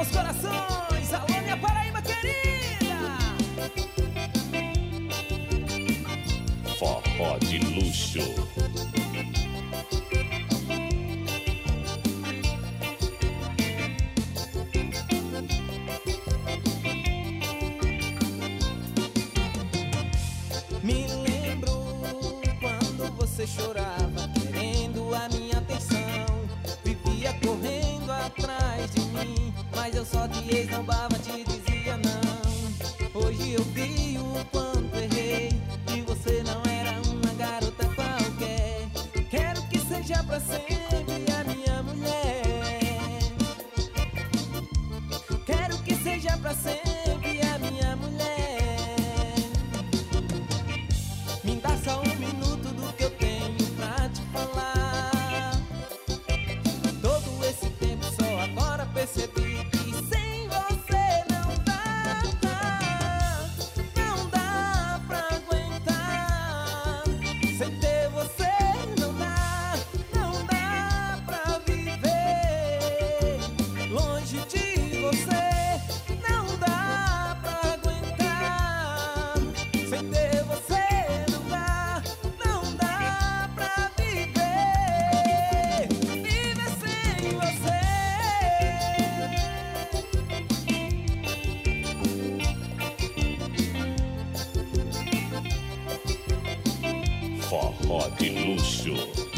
os corações. Alô, minha Paraíba querida. Forró de luxo. Me lembro quando você chorava, querendo a minha atenção. Vivia correndo atrás de mim, mas eu só te esnobava, te dizia não. Hoje eu vi o quanto errei, e você não era uma garota qualquer. Quero que seja pra sempre a minha mulher. Quero que seja pra sempre a minha mulher. Me dá só um minuto do que eu tenho pra te falar. Todo esse tempo só agora percebi que sem você não dá. Não dá pra aguentar. Sem ter você não dá. Não dá pra viver longe de você. Não dá pra aguentar. Sem ter você Forró de luxo.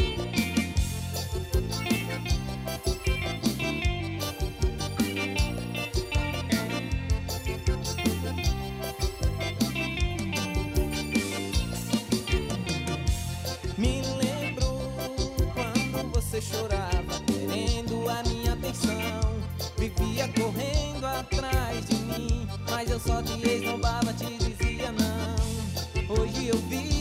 Me lembro quando você chorava, querendo a minha atenção. Vivia correndo atrás de mim, mas eu só te esnobava, te dizia não. Hoje eu vi